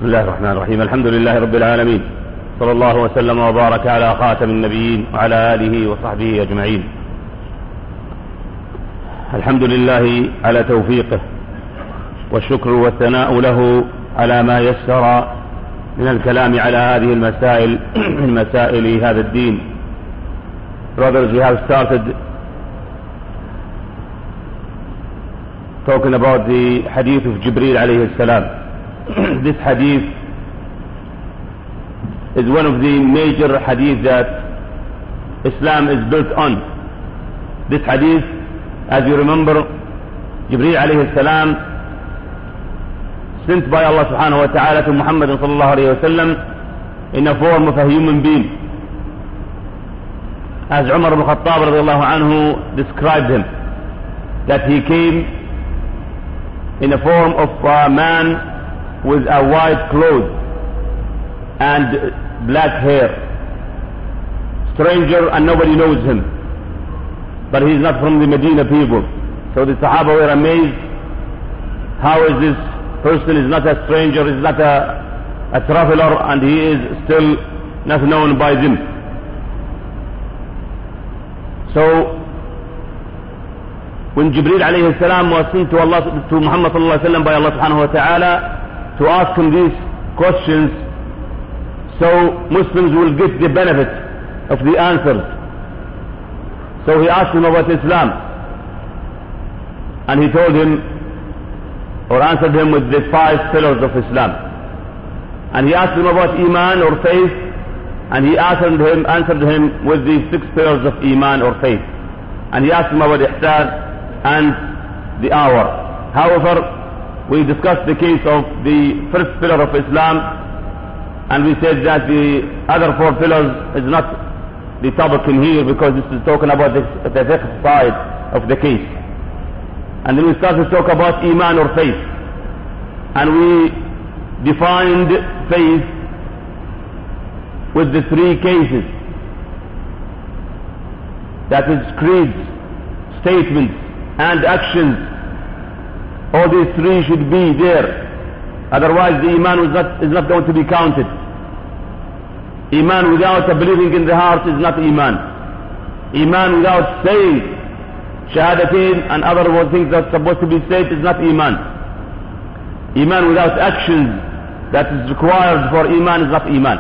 بسم الله الرحمن الرحيم. الحمد لله رب العالمين، صلى الله وسلم وبارك على خاتم النبيين وعلى آله وصحبه أجمعين. الحمد لله على توفيقه، والشكر والثناء له على ما يسر من الكلام على هذه المسائل من مسائل هذا الدين. Brothers, we have started talking about the hadith of Jibreel alayhi salam. This hadith is one of the major hadith that Islam is built on. This hadith, as you remember, Jibreel alayhi salam, sent by Allah subhanahu wa ta'ala to Muhammad sallallahu alayhi wa sallam in the form of a human being. As Umar ibn Khattab radiallahu anhu described him, that he came in the form of a man with a white cloth and black hair, stranger, and nobody knows him, but he's not from the Medina people. So the Sahaba were amazed, how is this person is not a stranger, is not a traveler, and he is still not known by them. So when Jibreel alayhi salam was sent to Muhammad sallallahu alayhi wa sallam by Allah subhanahu wa ta'ala to ask him these questions, so Muslims will get the benefit of the answers. So he asked him about Islam, and he told him, or answered him with the 5 pillars of Islam. And he asked him about Iman or faith, and he answered him with the 6 pillars of Iman or faith. And he asked him about Ihsan and the hour. However, we discussed the case of the first pillar of Islam, and we said that the other 4 pillars is not the topic in here, because this is talking about the fiqh side of the case. And then we started to talk about Iman or faith, and we defined faith with the 3 cases, that is creeds, statements and actions. All these 3 should be there, otherwise the Iman is not going to be counted. Iman without a believing in the heart is not Iman. Iman without saying Shahadatain and other things that are supposed to be said is not Iman. Iman without actions that is required for Iman is not Iman.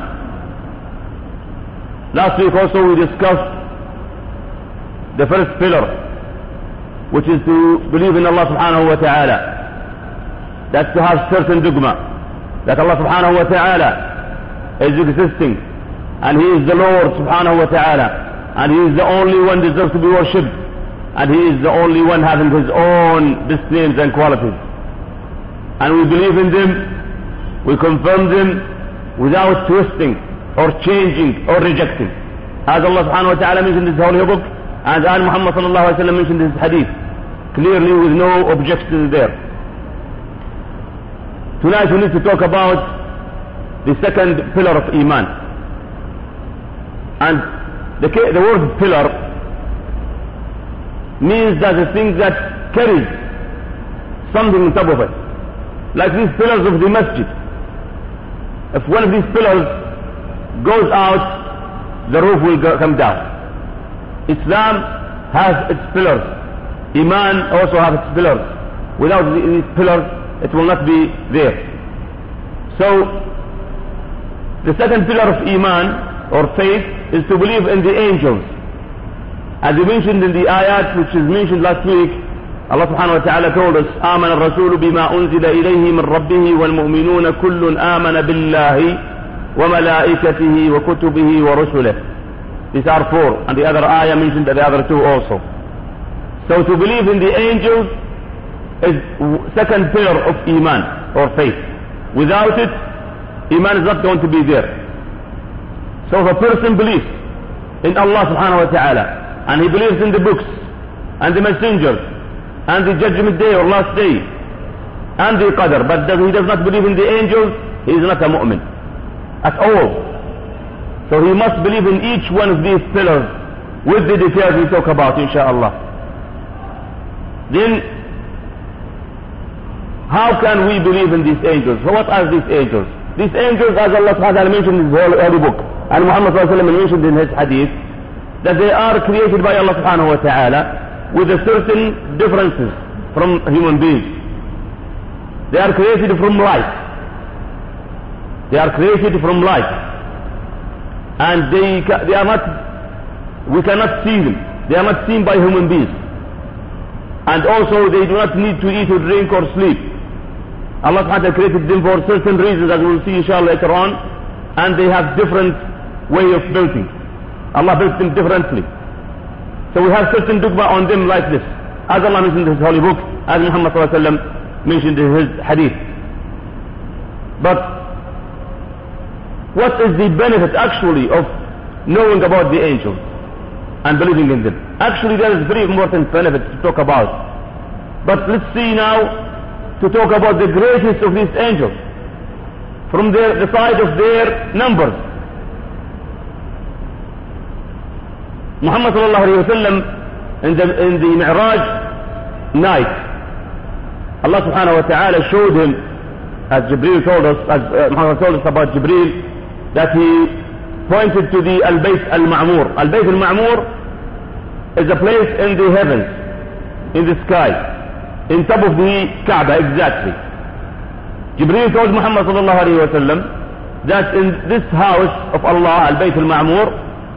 Last week also we discussed the first pillar, which is to believe in Allah subhanahu wa ta'ala. That's to have certain dogma that Allah subhanahu wa ta'ala is existing, and He is the Lord subhanahu wa ta'ala, and He is the only one deserves to be worshipped, and He is the only one having His own best names and qualities. And we believe in them, we confirm them without twisting or changing or rejecting, as Allah subhanahu wa ta'ala mentioned in His holy book, and as Muhammad sallallahu alayhi wa sallam mentioned in his hadith, clearly with no objections there. Tonight we need to talk about the second pillar of Iman. And the word pillar means that the thing that carries something on top of it. Like these pillars of the masjid. If one of these pillars goes out, the roof will come down. Islam has its pillars. Iman also has its pillars. Without these pillars, it will not be there. So, the second pillar of Iman or faith is to believe in the angels. As we mentioned in the ayat which is mentioned last week, Allah subhanahu wa ta'ala told us, آمن الرسول بما أنزل إليه من ربه والمؤمنون كل آمن بالله وملائكته وكتبه ورسله. These are 4, and the other ayah mentioned the other 2 also. So to believe in the angels is second pillar of Iman or faith. Without it, Iman is not going to be there. So if a person believes in Allah subhanahu wa ta'ala, and he believes in the books and the messengers and the judgment day or last day and the qadr, but he does not believe in the angels, he is not a mu'min at all. So he must believe in each one of these pillars with the details we talk about, inshallah. Then How can we believe in these angels? What are these angels? These angels, as Allah subhanahu wa ta'ala mentioned in his holy book, and Muhammad sallallahu alayhi wa sallam mentioned in his hadith, that they are created by Allah subhanahu wa ta'ala with a certain differences from human beings. They are created from light. They are created from light. And they are not, we cannot see them. They are not seen by human beings. And also they do not need to eat or drink or sleep. Allah subhanahu wa ta'ala created them for certain reasons, as we will see inshallah later on. And they have different way of building. Allah built them differently. So we have certain dogma on them like this, as Allah mentioned in his holy book, as Muhammad sallallahu alayhi wa sallam mentioned in his hadith. But what is the benefit actually of knowing about the angels and believing in them? Actually there is very important benefit to talk about. But let's see now to talk about the greatest of these angels from the side of their numbers. Muhammad sallallahu alayhi wa sallam in the Mi'raj night, Allah subhanahu wa ta'ala showed him, as Jibreel told us, as Muhammad told us about Jibreel, that he pointed to the Al-Bayt Al-Ma'mur. Al-Bayt Al-Ma'mur is a place in the heavens, in the sky, in top of the Kaaba exactly. Jibreel told Muhammad sallallahu alayhi wa sallam that in this house of Allah, Al-Bayt Al-Ma'mur,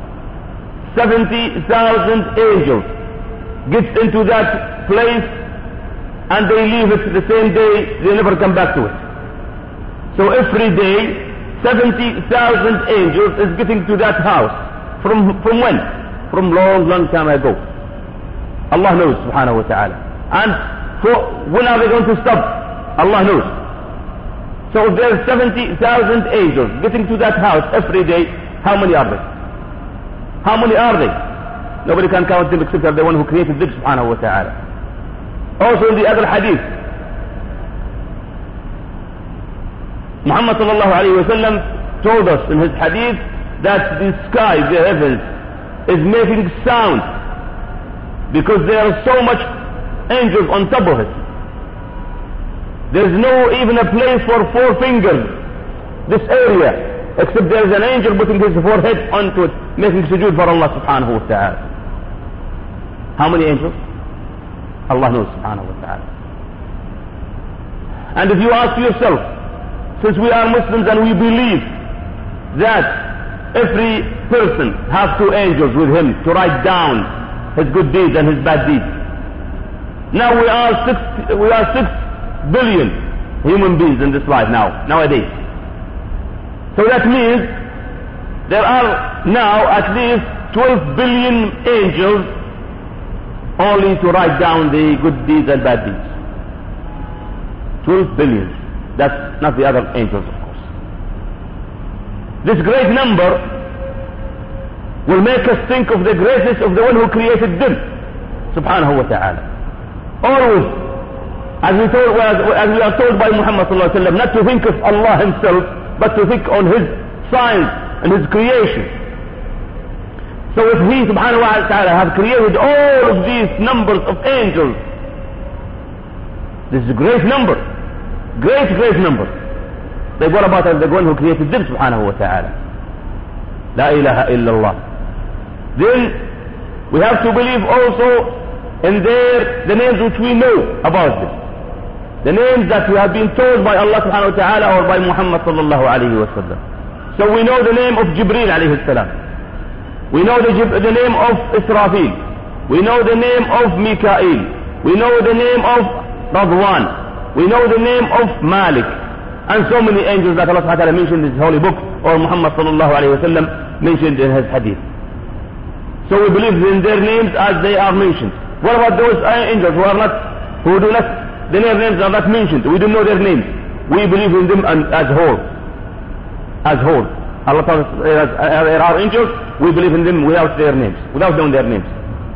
70,000 angels gets into that place and they leave it the same day, they never come back to it. So every day 70,000 angels is getting to that house. From when? From long time ago. Allah knows subhanahu wa ta'ala. And when are they going to stop? Allah knows. So if there are 70,000 angels getting to that house every day, how many are they? How many are they? Nobody can count them except the one who created them subhanahu wa ta'ala. Also in the other hadith, Muhammad sallallahu alayhi wa sallam told us in his hadith that the sky, the heavens, is making sound because there are so much angels on top of it. There is no even a place for 4 fingers, this area, except there is an angel putting his forehead onto it, making sujood for Allah subhanahu wa ta'ala. How many angels? Allah knows subhanahu wa ta'ala. And if you ask yourself, since we are Muslims and we believe that every person has 2 angels with him to write down his good deeds and his bad deeds. Now we are 6 billion human beings in this life nowadays. So that means there are now at least 12 billion angels only to write down the good deeds and bad deeds. 12 billion. That's not the other angels, of course. This great number will make us think of the greatness of the one who created them, subhanahu wa ta'ala. Always, as we are told by Muhammad sallallahu alayhi wa sallam, not to think of Allah himself, but to think on his science and his creation. So if he subhanahu wa ta'ala have created all of these numbers of angels, this is a great number. Great number. Then what about the one who created them subhanahu wa ta'ala? La ilaha illallah. Then we have to believe also in the names which we know about them. The names that we have been told by Allah subhanahu wa ta'ala or by Muhammad sallallahu alayhi wa sallam. So we know the name of Jibreel alayhi salam. We know the name of Israfil. We know the name of Mikael. We know the name of Radwan. We know the name of Malik. And so many angels that Allah subhanahu wa ta'ala mentioned in his holy book or Muhammad sallallahu alayhi wa sallam mentioned in his hadith. So we believe in their names as they are mentioned. What about those angels their names are not mentioned? We don't know their names. We believe in them as whole. As whole. Allah tells us there are angels, we believe in them without their names, without knowing their names.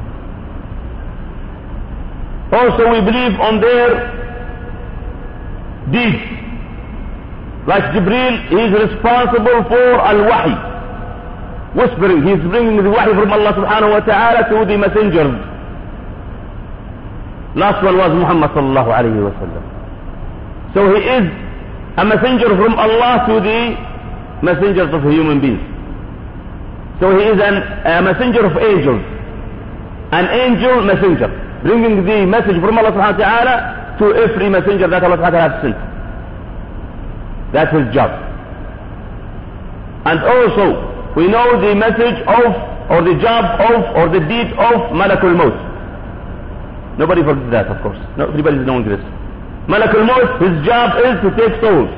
Also we believe on their deeds. Like Jibreel, he is responsible for al-wahi, whispering. He is bringing the wahi from Allah subhanahu wa ta'ala to the messengers. Last one was Muhammad sallallahu alayhi wa sallam. So he is a messenger from Allah to the messengers of human beings. So he is a messenger of angels, an angel messenger, bringing the message from Allah subhanahu wa ta'ala to every messenger that Allah subhanahu wa ta'ala has sent. That's his job. And also, we know the message of, or the job of, or the deed of Malakul Maut. Nobody forgets that, of course. No, everybody is knowing this. Malakul Maut, his job is to take souls.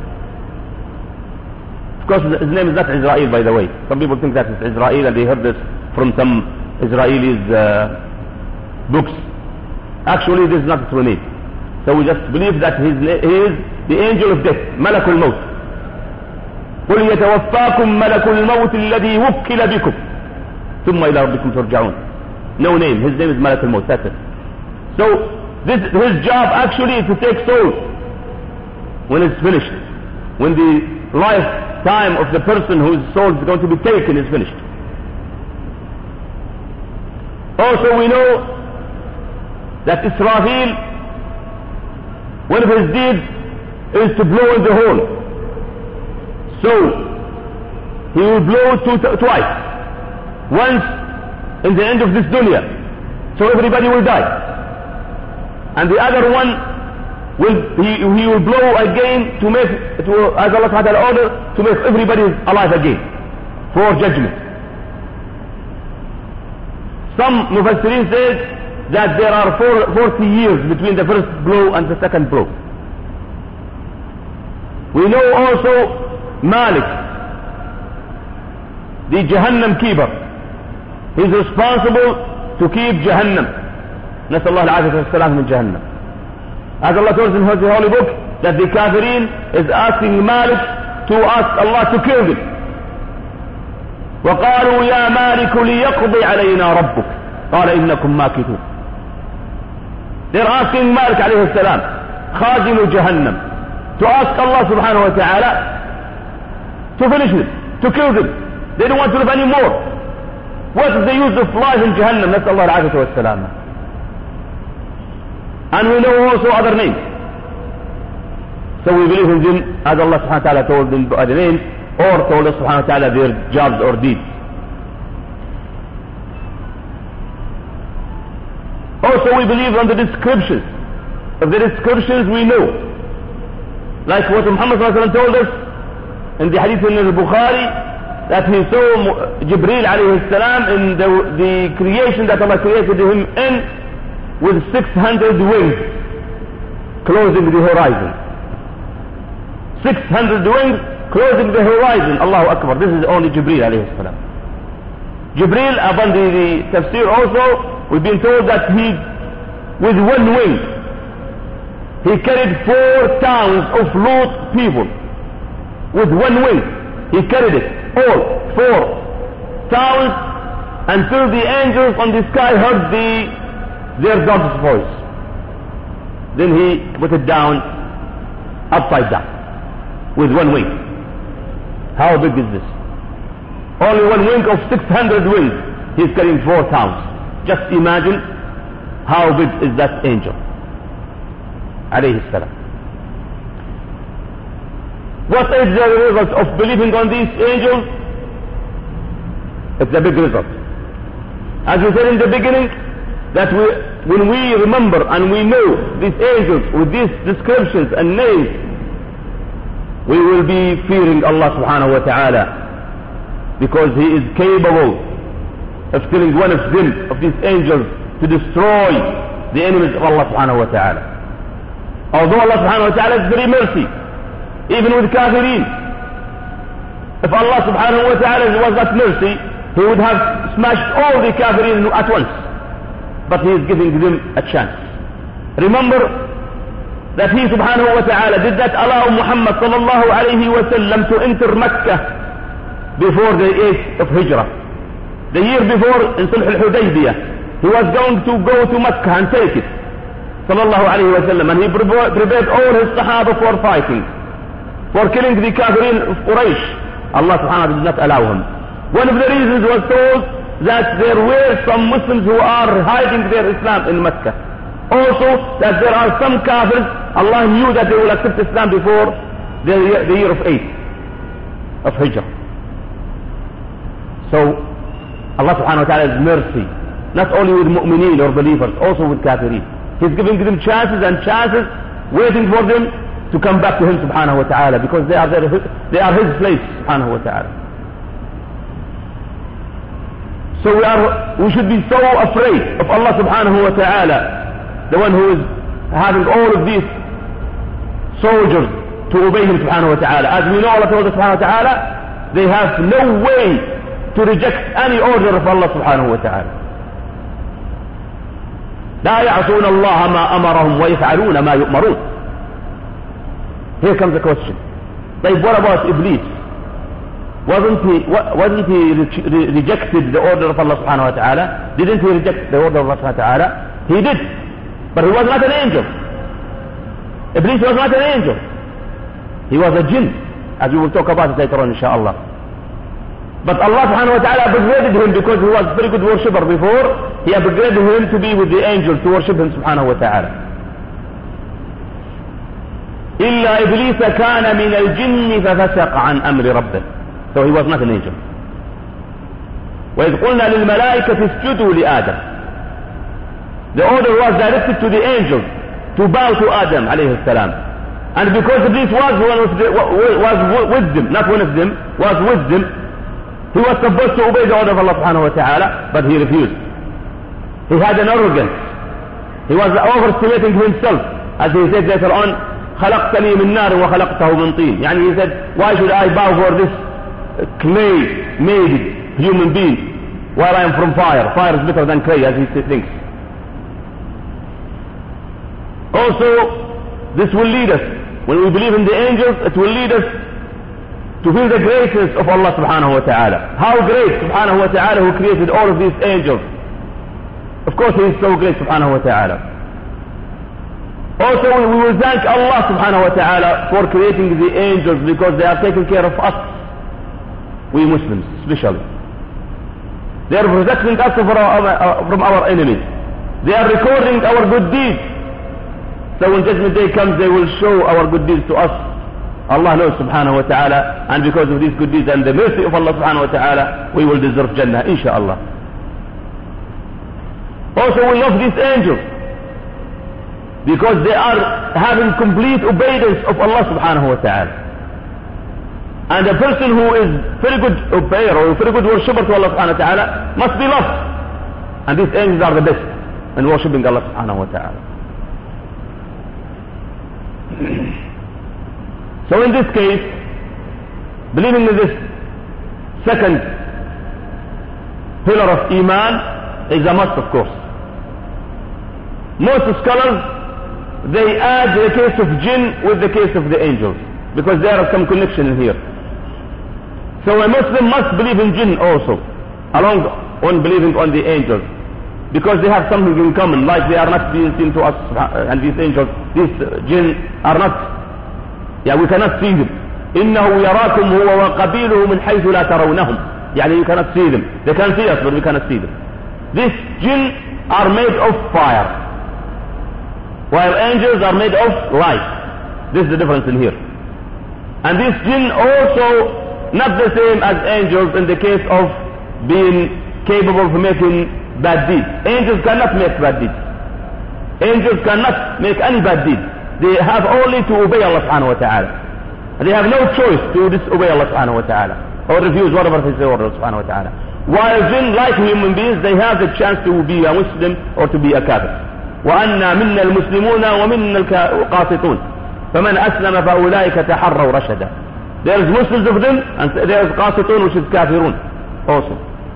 Of course, his name is not Israel, by the way. Some people think that it's Israel, and they heard this from some Israelis' books. Actually, this is not his true name. So we just believe that he is the angel of death, Malakul Maut. قُلْ يَتَوَفَّاكُمْ مَلَكُ الْمَوْتِ الَّذِي وُكِّلَ بِكُمْ ثُمَّ إِلَىٰ رَبِّكُمْ تُرْجَعُونَ. No name. His name is Malakul Maut. That's it. So his job actually is to take souls when it's finished. When the lifetime of the person whose soul is going to be taken is finished. Also we know that Israfil, one of his deeds is to blow in the horn. So he will blow twice. Once in the end of this dunya, so everybody will die. And the other one he will blow again to make, as Allah subhanahu wa ta'ala ordered, to make everybody alive again for judgment. Some Mufassirin said that there are 40 years between the first blow and the second blow. We know also Malik, the Jahannam keeper. He is responsible to keep Jahannam. نسأل الله العافية والسلام من Jahannam. As Allah tells in His holy book that the Kafirin is asking Malik to ask Allah to kill them. وقالوا يا مالك ليقضي علينا ربك قال إنكم ماكثون. They're asking Malik عليه السلام, خازن Jahannam, to ask Allah subhanahu wa ta'ala to finish them, to kill them. They don't want to live anymore. What is the use of life in Jahannam? نسأل الله العافية والسلام. And we know also other names. So we believe in them as Allah subhanahu wa ta'ala told them by the names, or told us subhanahu wa ta'ala their jobs or deeds. Also we believe on the descriptions. Of the descriptions we know. Like what Muhammad sallallahu alaihi wasallam told us in the hadith in al-Bukhari, that he saw Jibreel alayhi salam in the creation that Allah created him in, with 600 wings closing the horizon. 600 wings closing the horizon. Allahu Akbar. This is only Jibreel alayhi salam. Jibreel, upon the tafsir also, we've been told that he, with one wing, he carried 4 towns of Lut people. With one wing, he carried it, all 4 towns, until the angels on the sky heard their God's voice. Then he put it down upside down with one wing. How big is this? Only one wing of 600 wings. He's carrying 4 towns. Just imagine how big is that angel. Alayhi salam. What is the result of believing on these angels? It's a big result. As we said in the beginning, that when we remember and we know these angels with these descriptions and names, we will be fearing Allah subhanahu wa ta'ala, because He is capable of killing one of them, of these angels, to destroy the enemies of Allah subhanahu wa ta'ala. Although Allah subhanahu wa ta'ala is very mercy, even with kafirin. If Allah subhanahu wa ta'ala was not mercy, He would have smashed all the kafirin at once. But He is giving them a chance. Remember that He subhanahu wa ta'ala did not allow Muhammad sallallahu alayhi wa sallam to enter Mecca before the age of Hijrah. The year before, in Sulh al-Hudaybiyah, he was going to go to Mecca and take it, sallallahu alayhi wa sallam, and he prepared all his Sahaba for fighting, for killing the kafirin of Quraysh. Allah subhanahu wa ta'ala did not allow him. One of the reasons was told that there were some Muslims who are hiding their Islam in Mecca. Also, that there are some kafirs, Allah knew that they will accept Islam before the year of 8 of Hijrah. So Allah subhanahu wa ta'ala is mercy, not only with mu'mineen or believers, also with kafirin. He's giving them chances and chances, waiting for them to come back to Him subhanahu wa ta'ala, because they are His place subhanahu wa ta'ala. So we should be so afraid of Allah subhanahu wa ta'ala, the one who is having all of these soldiers to obey Him subhanahu wa ta'ala. As we know, Allah subhanahu wa ta'ala, they have no way to reject any order of Allah subhanahu wa ta'ala. لا يعصون الله ما أمرهم ويفعلون ما يؤمرون. Here comes the question. Like, what about Iblis? Wasn't he rejected the order of Allah subhanahu wa ta'ala? Didn't he reject the order of Allah subhanahu wa ta'ala? He did. But he was not an angel. Iblis was not an angel. He was a jinn, as we will talk about it later on, inshallah. But Allah subhanahu wa ta'ala upgraded him because he was a very good worshipper before. He upgraded him to be with the angels to worship him subhanahu wa ta'ala. إلا إبليس كان من الجن ففسق عن أمر ربه. So he was not an angel. وإذ قلنا للملائكة اسجدوا لآدم. The order was directed to the angels to bow to Adam alayhi salam. And because this was with them, not one of them, was with them, he was supposed to obey the order of Allah subhanahu wa ta'ala, but he refused. He had an arrogance. He was overestimating himself, as he said later on, خلقتني من نار وخلقته من طين. يعني he said, why should I bow for this clay made human being while I am from fire? Fire is better than clay, as he thinks. Also, this will lead us, when we believe in the angels, it will lead us to feel the greatness of Allah subhanahu wa ta'ala. How great subhanahu wa ta'ala who created all of these angels. Of course he is so great subhanahu wa ta'ala. Also we will thank Allah subhanahu wa ta'ala for creating the angels, because they are taking care of us, we Muslims especially. They are protecting us from our enemies. They are recording our good deeds. So when judgment day comes, they will show our good deeds to us. Allah knows subhanahu wa ta'ala, and because of these good deeds and the mercy of Allah subhanahu wa ta'ala, we will deserve Jannah inshaAllah. Also we love these angels because they are having complete obedience of Allah subhanahu wa ta'ala. And a person who is very good obeyer or very good worshipper to Allah subhanahu wa ta'ala must be loved. And these angels are the best in worshipping Allah subhanahu wa ta'ala. So in this case, believing in this second pillar of Iman is a must, of course. Most scholars, they add the case of jinn with the case of the angels, because there is some connection in here. So a Muslim must believe in jinn also, along on believing on the angels, because they have something in common, like they are not being seen to us, and these angels, these jinn are not, we cannot see them. إنه يراكم هو وقبيله من حيث لا ترونهم. You cannot see them. They can see us, but we cannot see them. These jinn are made of fire, while angels are made of light. This is the difference in here. And these jinn also not the same as angels in the case of being capable of making bad deeds. Angels cannot make bad deeds. Angels cannot make any bad deeds. They have only to obey Allah subhanahu wa ta'ala. They have no choice to disobey Allah subhanahu wa ta'ala, or refuse whatever He says Allah subhanahu wa ta'ala. While jinn, like human beings, they have the chance to be a Muslim or to be a kafir. وَأَنَّا مِنَّا الْمُسْلِمُونَ وَمِنَّا الْقَاسِطُونَ فَمَنْ أَسْلَمَ فَأُولَٰئِكَ تَحَرَّوْا رَشَدًا. There is Muslims of them, and there is qasitun, which is kafirun also.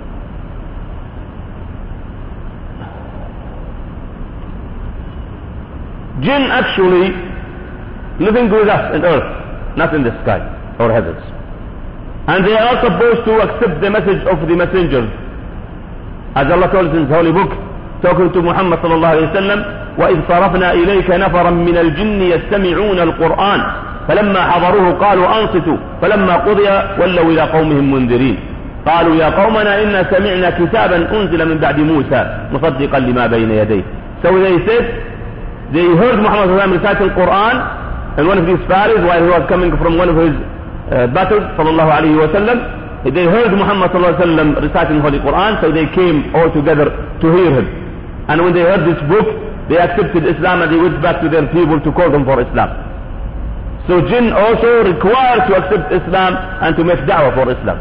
Jinn actually living with us on earth, not in the sky or heavens. And they are supposed to accept the message of the messengers. As Allah told us in His holy book, talking to Muhammad sallallahu alayhi wa sallam, وَإِذْ صَرَفْنَا إِلَيْكَ نَفَرًا مِنَ الْجِنِّ يَسْتَمِعُونَ الْقُرْآنَ فَلَمَّا حَضَرُوهُ قَالُوا أَنصِتُوا فَلَمَّا قُضِيَ وَلَّوْا إِلَى قَوْمِهِمْ مُنذِرِينَ قالوا يا قومنا إنا سمعنا كتابا أنزل من بعد موسى مصدقا لما بين يديه. So they said, they heard Muhammad sallallahu alayhi wa sallam recite the Quran, and one of these faris, while he was coming from one of his battles, sallallahu alayhi wa sallam, they heard Muhammad sallallahu alayhi wa sallam reciting Holy Quran, so they came all together to hear him. And when they heard this book, they accepted Islam and they went back to their people to call them for Islam. So jinn also required to accept Islam and to make da'wah for Islam.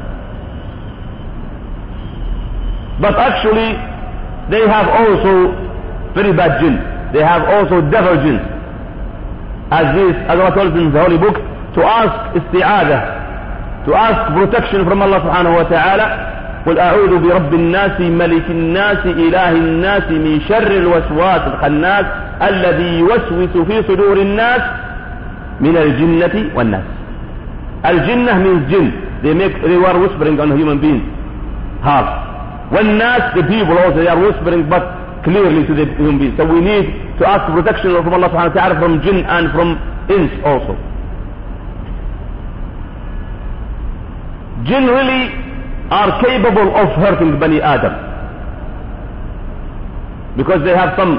But actually, they have also very bad jinn. They have also devil jinn. As Allah told us in the Holy Book, to ask isti'adah, to ask protection from Allah subhanahu wa ta'ala. قل أعوذ برب الناس ملك الناس إله الناس من شر الوسواس الخناس الذي يوسوس في صدور الناس من الجنة والناس. Al-Jinnah means jinn. They were whispering on human beings' hearts. والناس, the people also, they are whispering but clearly to the human beings. So we need to ask protection from Allah subhanahu wa ta'ala from jinn and from ins also. Jinn really are capable of hurting Bani Adam because they have some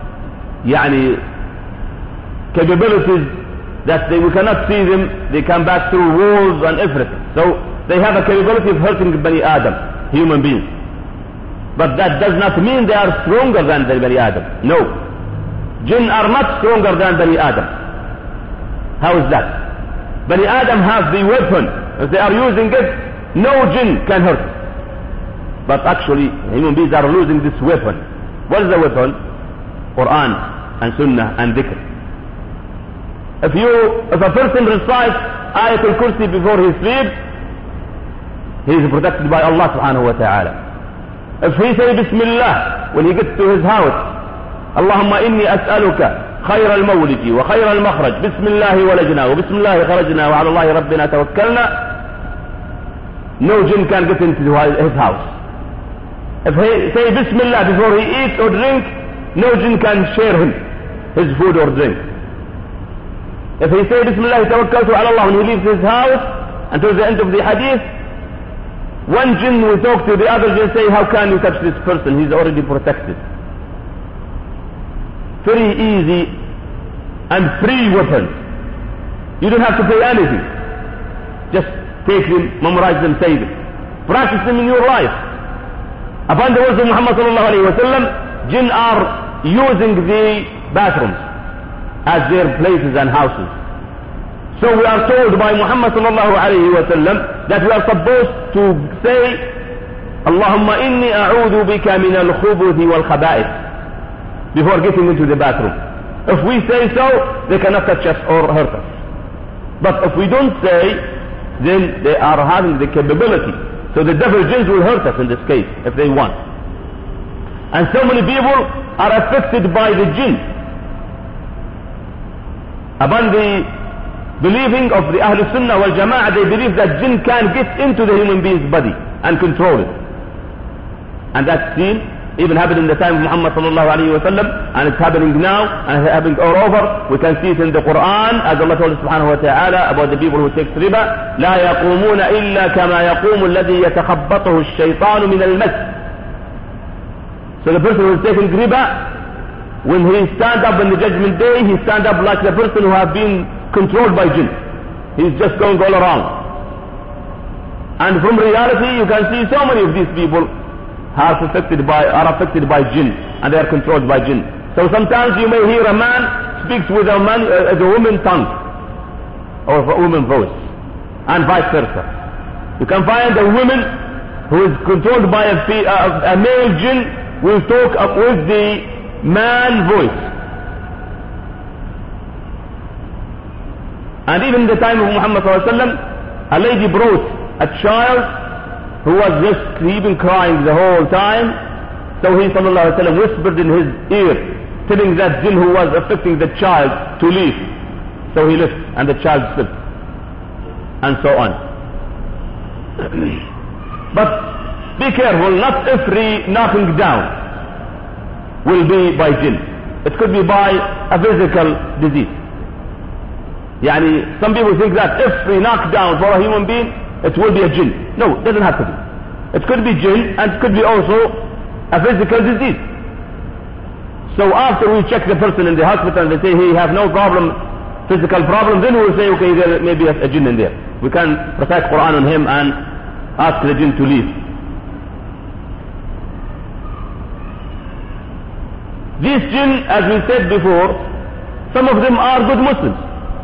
capabilities that we cannot see them. They come back through walls and everything. So they have a capability of hurting Bani Adam, human beings. But that does not mean they are stronger than the Bani Adam. No. Jinn are not stronger than Bani Adam. How is that? Bani Adam have the weapon. If they are using it, no jinn can hurt. But actually, human beings are losing this weapon. What is the weapon? Quran and Sunnah and Dhikr. If a person recites Ayatul Kursi before he sleeps, he is protected by Allah subhanahu wa ta'ala. If he says Bismillah when he gets to his house, Allahumma inni as'aluka خير المولد وخير المخرج بسم الله ولجنا وبسم الله خرجنا وعلى الله ربنا توكلنا, no jinn can get into his house. If he say Bismillah before he eats or drink, no jinn can share him his food or drink. If he say Bismillah tawakkaltu ala Allah when he leaves his house until the end of the hadith, one jinn will talk to the other jinn, say, how can you touch this person? He's already protected. Very easy and free weapons. You don't have to pay anything. Just take them, memorize them, say them. Practice them in your life. Upon the words of Muhammad sallallahu alayhi wa sallam, jinn are using the bathrooms as their places and houses. So we are told by Muhammad sallallahu alayhi wa sallam that we are supposed to say, Allahumma inni a'udhu bika min al-khubuthi wal-khaba'ith, before getting into the bathroom. If we say so, they cannot touch us or hurt us. But if we don't say, then they are having the capability. So the devil jinns will hurt us in this case, if they want. And so many people are affected by the jinn. Upon the believing of the Ahlul Sunnah wal Jama'ah, they believe that jinn can get into the human being's body and control it. And that's seen, even happened in the time of Muhammad sallallahu alayhi wa sallam, and it's happening now, and it's happening all over. We can see it in the Quran, as Allah told us subhanahu wa ta'ala about the people who take riba, لا يقومون إلا كما يقوم الذي يتخبطه الشيطان من المس. So the person who is taking riba, when he stands up on the judgment day, he stands up like the person who has been controlled by jinn. He's just going all around. And from reality, you can see so many of these people are affected by jinn, and they are controlled by jinn. So sometimes you may hear a man speaks with a woman tongue or a woman voice, and vice versa. You can find a woman who is controlled by a male jinn will talk up with the man voice. And even in the time of Muhammad sallallahu alaihi wasallam, a lady brought a child who was just even crying the whole time. So he sallallahu alaihi wasallam whispered in his ear, telling that jinn who was affecting the child to leave. So he left, and the child slept, and so on. But be careful, not every knocking down will be by jinn. It could be by a physical disease. Some people think that every knockdown for a human being, it will be a jinn. No, it doesn't have to be. It could be jinn, and it could be also a physical disease. So after we check the person in the hospital and they say he has no problem physical problem, then we will say, okay, there may be a jinn in there. We can recite Quran on him and ask the jinn to leave. These jinn, as we said before, some of them are good Muslims,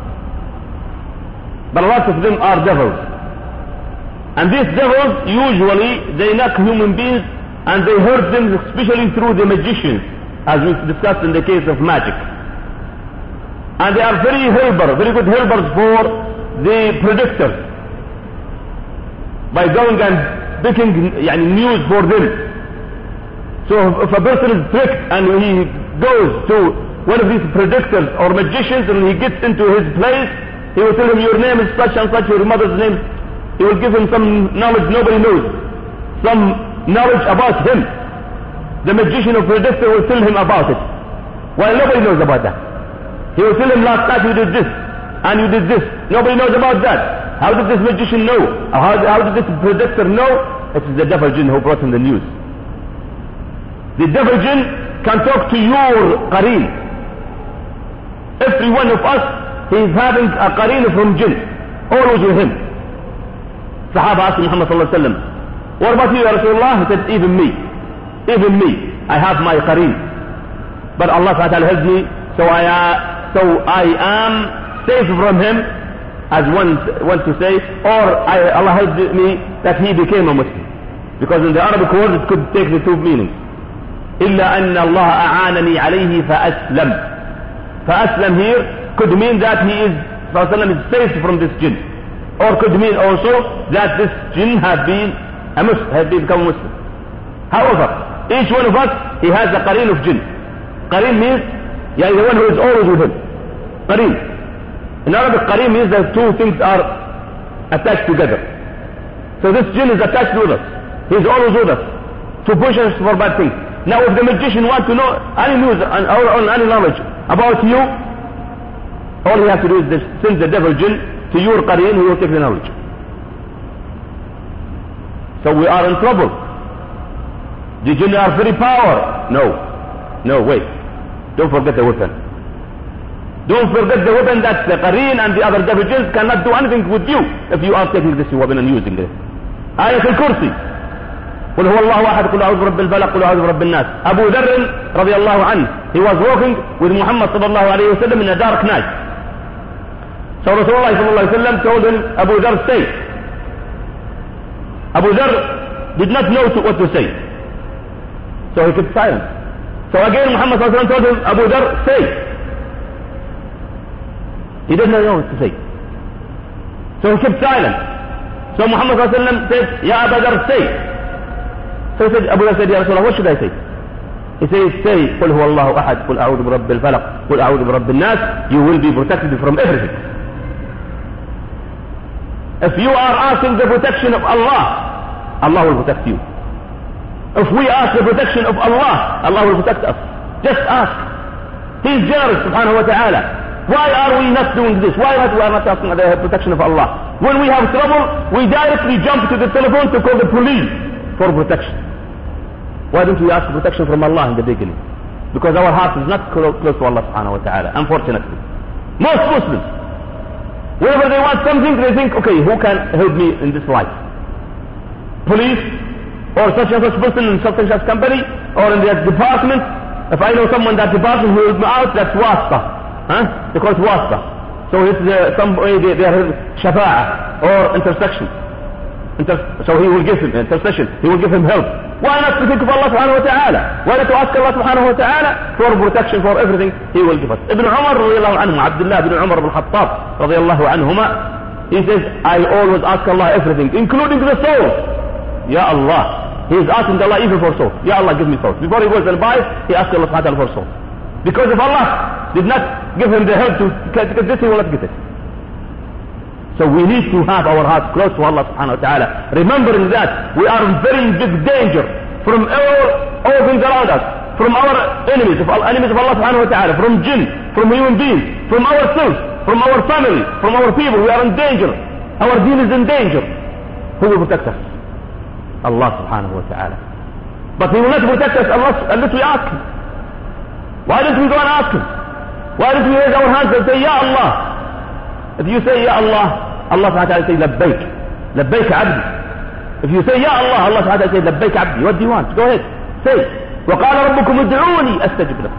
but lots of them are devils. And these devils, usually, they knock human beings and they hurt them, especially through the magicians, as we discussed in the case of magic. And they are very good helpers for the predictors, by going and picking news for them. So if a person is tricked and he goes to one of these predictors or magicians and he gets into his place, he will tell him, your name is such and such, your mother's name. He will give him some knowledge nobody knows, some knowledge about him. The magician or predictor will tell him about it, while nobody knows about that. He will tell him, last night you did this and you did this. Nobody knows about that. How did this magician know? How did this predictor know? It is the devil jinn who brought him the news. The devil jinn can talk to your qareen. Every one of us, he is having a qareen from jinn, always with him. Sahaba asked Muhammad sallallahu alaihi wasallam, what about you, Ya Rasulullah? He said, even me, I have my qareen. But Allah subhanahu wa ta'ala helped me, so I am safe from him, as one to say, or Allah helped me that he became a Muslim. Because in the Arabic word it could take the two meanings. إلا أن الله أعانني عليه فأسلم. فأسلم here could mean that he is saved from this jinn, or could mean also that this jinn has become a Muslim. However, each one of us, he has a qareen of jinn. Qareen means the one who is always with him. Qareen. In Arabic, qareen means that two things are attached together. So this jinn is attached with us. He is always with us to push us for bad things. Now if the magician wants to know any news or any knowledge about you, all he has to do is send the devil jinn to your qareen, who will take the knowledge. So we are in trouble. The jinn are very powerful. No, wait. Don't forget the weapon. Don't forget the weapon that the qareen and the other devil jinns cannot do anything with you if you are taking this weapon and using it. Ayat al-Kursi. قل هو الله أحد قل أعوذ برب الفلق قل أعوذ برب الناس. Abu Dharr رضي الله عنه, he was walking with Muhammad صلى الله عليه وسلم in a dark night. So Rasulullah صلى الله عليه وسلم told him, Abu Dharr, say. Abu Dharr did not know what to say, so he kept silent. So again Muhammad صلى الله عليه وسلم told him, Abu Dharr, say. He did not know what to say, so he kept silent. So Muhammad صلى الله عليه وسلم said, Ya Abu Dharr, say. So he said, Abu Dharr said, Ya Rasulullah, what should I say? He says, say, قل هو الله أحد قل أعوذ برب الفلق قل أعوذ برب الناس. You will be protected from everything. If you are asking the protection of Allah, Allah will protect you. If we ask the protection of Allah, Allah will protect us. Just ask. He is generous, subhanahu wa ta'ala. Why are we not doing this? Why are we not asking the protection of Allah? When we have trouble, we directly jump to the telephone to call the police for protection. Why don't we ask protection from Allah in the beginning? Because our heart is not close to Allah subhanahu wa ta'ala, unfortunately. Most Muslims, whenever they want something, they think, okay, who can help me in this life? Police, or such and such person in such and such company, or in their department. If I know someone in that department who will help me out, that's wasta. They call it wasta. So it's some way they are shafa'ah, or intersection. So he will give him intercession, he will give him help. Why not to think of Allah subhanahu wa ta'ala? Why not to ask Allah subhanahu wa ta'ala for protection, for everything he will give us? Ibn Umar radiallahu anhu, Abdullah ibn Umar ibn Khattab radiallahu anhuma, he says, I always ask Allah everything, including the soul. Ya Allah. He is asking Allah even for soul. Ya Allah, give me soul. Before he goes and buys, he asks Allah subhanahu wa ta'ala for soul. Because if Allah did not give him the help to get this, he will not get it. So we need to have our hearts close to Allah subhanahu wa ta'ala, remembering that we are in very big danger from all things around us, from our enemies of Allah subhanahu wa ta'ala, from jinn, from human beings, from ourselves, from our family, from our people. We are in danger. Our deen is in danger. Who will protect us? Allah subhanahu wa ta'ala. But he will not protect us unless we ask him. Why don't we go and ask him? Why don't we raise our hands and say, Ya Allah, If you say Ya Allah, Allah subhanahu wa ta'ala say Labbaik. Labbaik abdi. If you say Ya Allah, Allah subhanahu wa ta'ala say Labbaik abdi. What do you want? Go ahead. Say. وَقَالَ رَبُّكُمُ ادْعُونِي أَسْتَجِبْ لَكُمْ.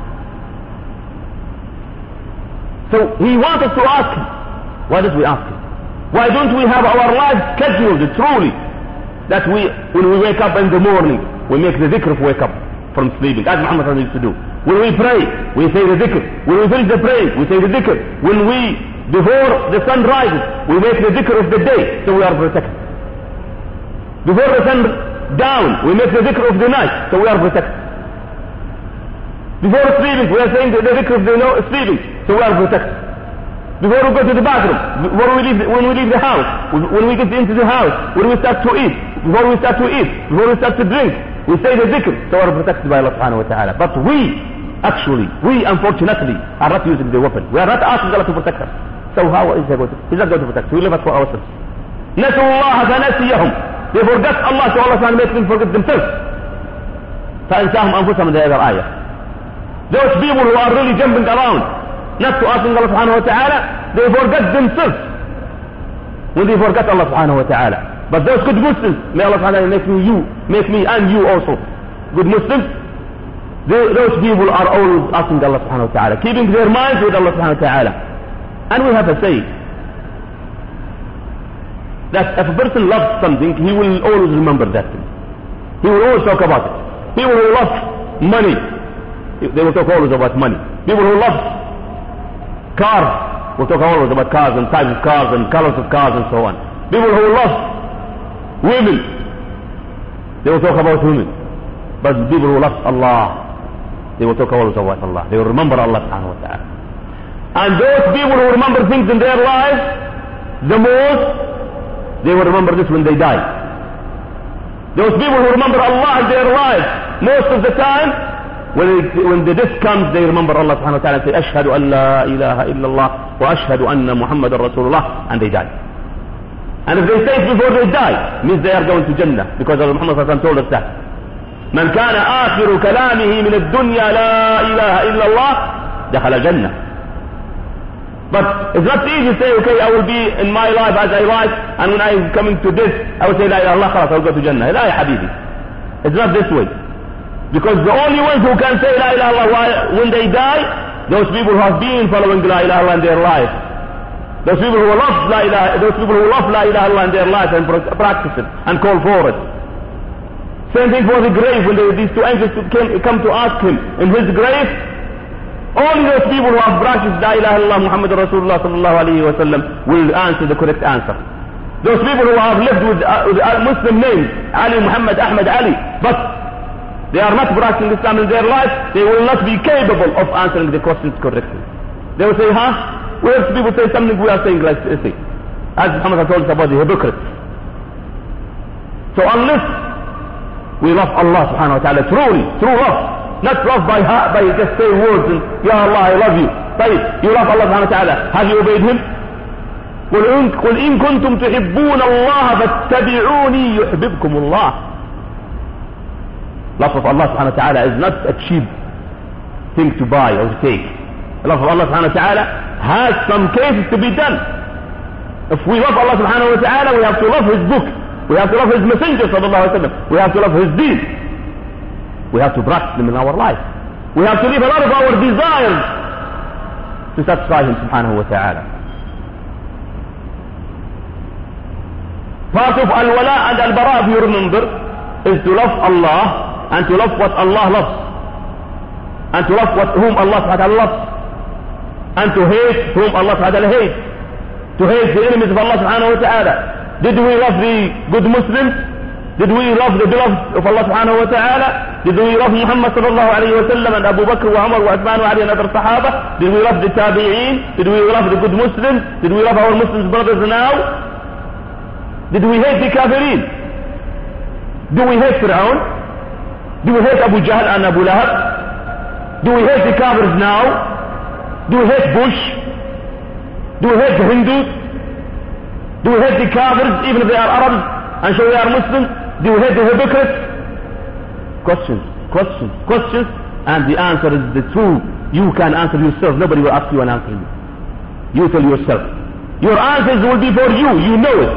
So he wants us to ask him. Why don't we ask him? Why don't we have our lives scheduled truly? That when we wake up in the morning, we make the dhikr of wake up from sleeping, as Muhammad used to do. When we pray, we say the dhikr. When we finish the prayer, we say the dhikr. Before the sun rises, we make the dhikr of the day, so we are protected. Before the sun down, we make the dhikr of the night, so we are protected. Before sleeping, we are saying the dhikr of the sleeping, so we are protected. Before we go to the bathroom, when we leave the house, when we get into the house, when we start to eat, before we start to drink, we say the dhikr, so we are protected by Allah subhanahu wa ta'ala. But we unfortunately are not using the weapon. We are not asking Allah to protect us. So how is he going to? He's not going to protect us. We live it for ourselves. نسوا الله فنسيهم. They forget Allah, so Allah subhanahu wa ta'ala makes them forget themselves. فأنساهم أنفسهم, in the other ayah. Those people who are really jumping around, not to asking Allah subhanahu wa ta'ala, they forget themselves when they forget Allah subhanahu wa ta'ala. But those good Muslims, may Allah subhanahu wa ta'ala make me and you also good Muslims, those people are always asking Allah subhanahu wa ta'ala, keeping their minds with Allah subhanahu wa ta'ala. And we have a saying that if a person loves something, he will always remember that thing. He will always talk about it. People who love money, they will talk always about money. People who love cars will talk always about cars and types of cars and colors of cars and so on. People who love women, they will talk about women. But people who love Allah, they will talk always about Allah. They will remember Allah subhanahu wa ta'ala. And those people who remember things in their lives the most, they will remember this when they die. Those people who remember Allah in their lives most of the time, when the death comes, they remember Allah subhanahu wa ta'ala and say, Ashhadu an la ilaha illallah wa ashhadu anna Muhammadan Rasulullah, and they die. And if they say it before they die, means they are going to Jannah, because Muhammad sallallahu alaihi wasallam told us that. من كان آخر كلامه من الدنيا لا إله إلا الله دخل الجنة. But it's not easy to say, okay, I will be in my life as I like, and when I am coming to this, I will say, La ilaha illallah, khalas, I will go to Jannah. La ya habibi. It's not this way. Because the only ones who can say La ilaha illallah when they die, those people who have been following La ilaha illallah in their life. Those people who love La ilaha illallah in their life and practice it and call for it. Same thing for the grave, when these two angels come to ask him in his grave, only those people who have practiced La ilaha illallah Muhammad Rasulullah sallallahu alayhi wa sallam will answer the correct answer. Those people who have lived with Muslim names, Ali, Muhammad, Ahmad, Ali, but they are not practicing Islam in their life, they will not be capable of answering the questions correctly. They will say, where people say something, we are saying like this. As Muhammad told us about the hypocrites. So unless we love Allah subhanahu wa ta'ala truly, true love, not love by just saying words and Ya Allah, I love you. You love Allah subhanahu wa ta'ala. Have you obeyed him? قل إن كنتم تحبون الله فاتبعوني يحببكم الله. Love of Allah subhanahu wa ta'ala is not a cheap thing to buy or to take. Love of Allah subhanahu wa ta'ala has some cases to be done. If we love Allah subhanahu wa ta'ala, we have to love his book. We have to love his messenger sallallahu alaihi wasallam. We have to love his deeds. We have to practice them in our life. We have to leave a lot of our desires to satisfy him subhanahu wa ta'ala. Part of al-wala and al-bara, if you remember, is to love Allah and to love what Allah loves, and to love whom Allah subhanahu wa ta'ala loves, and to hate whom Allah subhanahu wa ta'ala hates, to hate the enemies of Allah subhanahu wa ta'ala. Did we love the good Muslims? Did we love the beloved of Allah subhanahu wa ta'ala? Did we love Muhammad sallallahu alayhi wa sallam and Abu Bakr wa Umar wa Uthman wa Ali and other Sahaba? Did we love the Tabi'een? Did we love the good Muslims? Did we love our Muslim brothers now? Did we hate the Kafirin? Do we hate Fir'aun? Do we hate Abu Jahl and Abu Lahab? Do we hate the Kafirs now? Do we hate Bush? Do we hate the Hindus? Do we hate the Kafirs even if they are Arabs and so they are Muslims? Do we hate the hypocrites? Questions, and the answer is the truth. You can answer yourself. Nobody will ask you and answer you. You tell yourself. Your answers will be for you, you know it.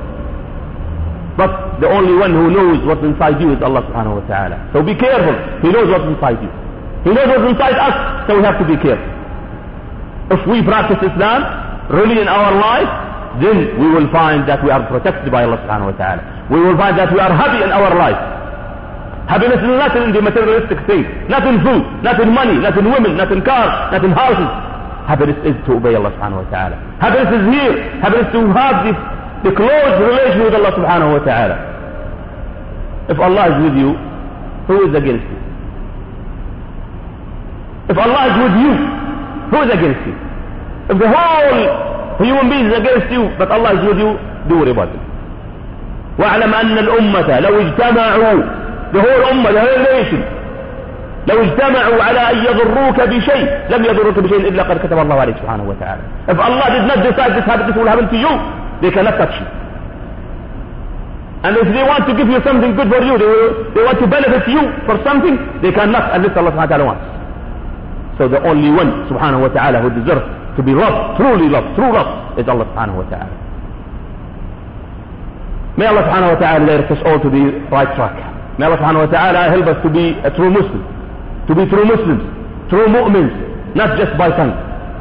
But the only one who knows what's inside you is Allah subhanahu wa ta'ala. So be careful. He knows what's inside you. He knows what's inside us, so we have to be careful. If we practice Islam really in our life, then we will find that we are protected by Allah subhanahu wa ta'ala. We will find that we are happy in our life. Happiness is not in the materialistic things, not in food, not in money, not in women, not in cars, not in houses. Happiness is to obey Allah subhanahu wa ta'ala. Happiness is here. Happiness to have the close relation with Allah subhanahu wa ta'ala. If Allah is with you, who is against you? If Allah is with you, who is against you? If the whole human being is against you, but Allah is with you, do worry about it. وَاعْلَمْ أَنَّ الْأُمَّةَ لَوْ اجْتَمَعُوا, the whole ummah, the whole nation, لو اجتمعوا على أن يضروك بشيء لم يضروك بشيء إلا قد كتب الله عليك سبحانه وتعالى. If Allah did not decide this will happen to you, they cannot touch you. And if they want to give you something good for you, they want to benefit you for something, they cannot unless Allah subhanahu wa ta'ala wants. So the only one subhanahu wa ta'ala who deserves to be loved, truly loved, true love, is Allah subhanahu wa ta'ala. May Allah subhanahu wa ta'ala direct us all to the right track. May Allah subhanahu wa ta'ala help us to be a true Muslim, to be true Muslims, true mu'mins, not just by tongue.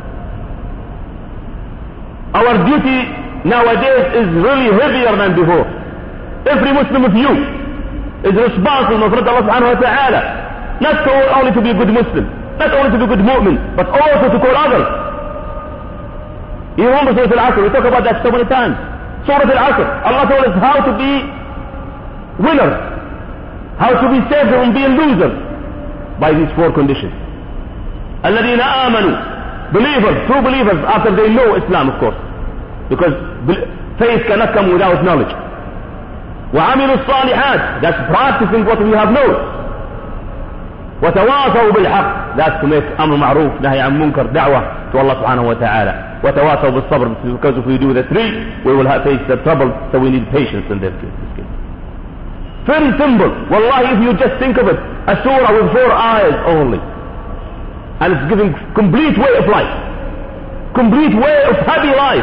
Our duty nowadays is really heavier than before. Every Muslim of you is responsible for Allah subhanahu wa ta'ala, not only to be a good Muslim, not only to be a good mu'min, but also to call others. You remember Surah Al-Asr, we talk about that so many times. Surah Al-Asr, Allah told us how to be winners, how to be saved from being losers, by these four conditions. الذين آمنوا, believers, true believers, after they know Islam, of course, because faith cannot come without knowledge. وعملوا الصالحات, that's practicing what we have known. وتواصوا بالحق, that's to make أمر معروف نهي عن منكر, دعوة to Allah subhanahu wa ta'ala. وتواصوا بالصبر, because if we do the three, we will have face the trouble, so we need patience in this case. Very simple. Wallahi, if you just think of it, a surah with 4 ayahs only, and it's giving complete way of life, complete way of happy life.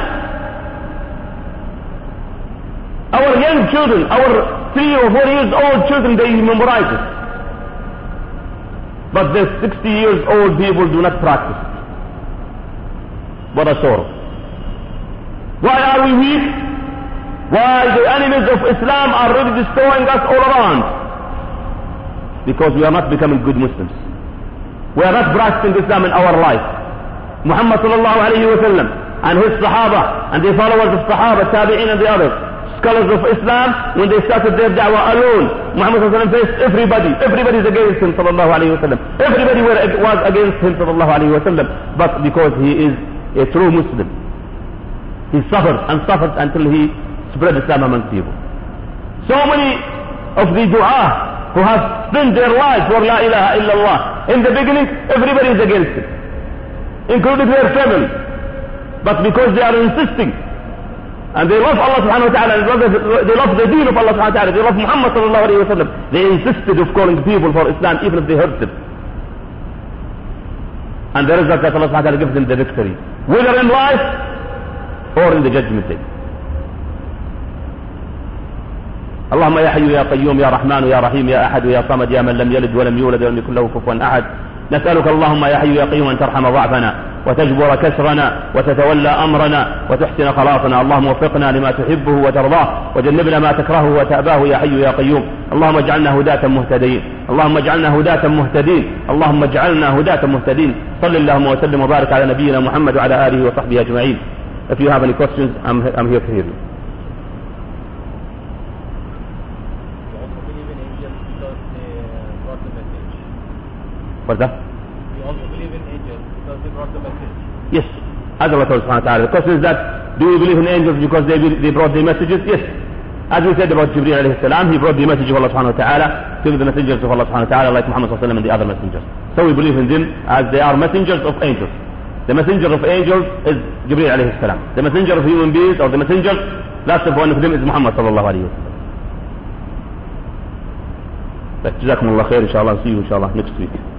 Our young children, our 3 or 4 years old children, they memorize it, but the 60 years old people do not practice it. What a sorrow. Why are we weak? Why the enemies of Islam are really destroying us all around? Because we are not becoming good Muslims. We are not practicing Islam in our life. Muhammad sallallahu alayhi wa sallam and his Sahaba and the followers of Sahaba, Tabi'in and the others, scholars of Islam, when they started their da'wah alone, Muhammad sallallahu alayhi wa sallam faced everybody. Everybody is against him sallallahu alayhi wa sallam. Everybody was against him sallallahu alayhi wa sallam. But because he is a true Muslim, he suffered and suffered until he spread Islam among people. So many of the du'ah who have spent their lives for La ilaha illallah, in the beginning everybody is against it, including their family. But because they are insisting and they love Allah subhanahu wa ta'ala, they love the deen of Allah subhanahu wa ta'ala, they love Muhammad sallallahu alayhi wa sallam, they insisted of calling people for Islam even if they hurt them. And the result that Allah subhanahu wa ta'ala gives them the victory, whether in life or in the judgment day. اللهم يا حي يا قيوم يا رحمن يا رحيم يا أحد يا صمد يا من لم يلد ولم يولد ولم يكن له كفوا أحد. نسألك اللهم يا حي يا قيوم أن ترحم ضعفنا وتجبر كسرنا وتتولى أمرنا وتحسن خلاصنا. اللهم وفقنا لما تحبه وترضاه وجنبنا ما تكرهه وتأباه يا حي يا قيوم. اللهم اجعلنا هداة مهتدين، اللهم اجعلنا هداة مهتدين، اللهم اجعلنا هداة مهتدين. صل اللهم وسلم وبارك على نبينا محمد وعلى آله وصحبه أجمعين. If you have any questions, I'm here to hear you. What's that? We also believe in angels because they brought the message. Yes. As Allah subhanahu wa ta'ala. The question is that, do we believe in angels because they brought the messages? Yes. As we said about Jibreel alayhi salam, he brought the message of Allah subhanahu wa ta'ala to the messengers of Allah subhanahu wa ta'ala, like Muhammad sallallahu alayhi wa sallam and the other messengers. So we believe in them as they are messengers of angels. The messenger of angels is Jibreel alayhi salam. The messenger of human beings, or the messenger, last of one of them is Muhammad sallallahu alayhi wa sallam. But jazakumullah khair, inshallah. See you inshallah next week.